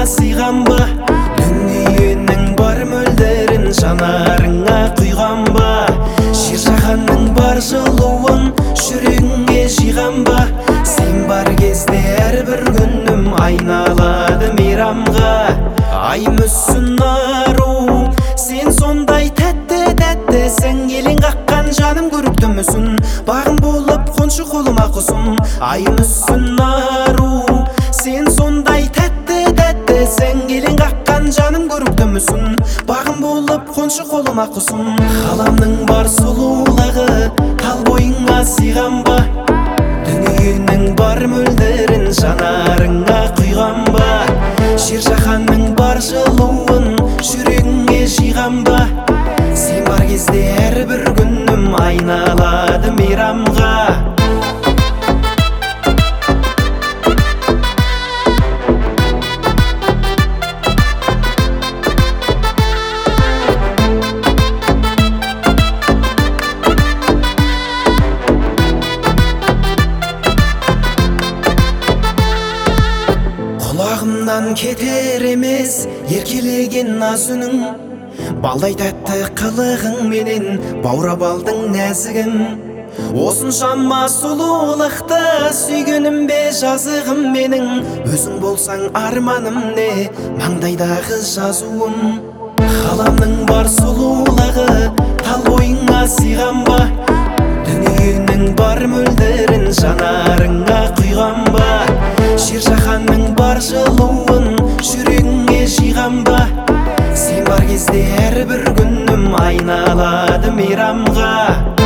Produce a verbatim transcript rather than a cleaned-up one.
сыйган ба? Дүниенің бар мөлдерін жанарыңа құйған ба? Жер жаһанның бар жылуын жүрегіңе жиған ба? Сен бар кезде әрбір күнім айналады мейрамға. Ай мүсін ару, сен сондай тәтті тәтті, сен елең қаққан жаным көрікті мүсін, бағым болып қоншы қолыма құсын. Ай мүсін ару, сен сондай тәтті тәтті, сен елең қаққан жаным көрікті мүсін, бағым болып қоншы қолыма құсын. Ғаламның бар сұлулығы тал бойыңа сыйған ба? Дүниенің бар мөлдерін жанарыңа құйған ба? Жер жаһанның бар жылуын жүрегіңе жиған ба? Сен бар кезде әрбір күнім айналады мейрамға. Құлағымнан кетер емес еркелеген наз үнің, балдай тәтті қылығың менен баурап алдың нәзігім. Осыншама сұлулықты сүйгенім бе жазығым менің, өзің болсаң арманым не маңдайдағы жазуым. Ғаламның бар сұлулығы тал бойыңа сыйған ба? Дүниенің бар мөлдерін жанарыңа құйған ба? Жер жаһанның бар жылуын жүрегіңе жиған ба? Сен бар кезде әрбір күнім айналады мейрамға.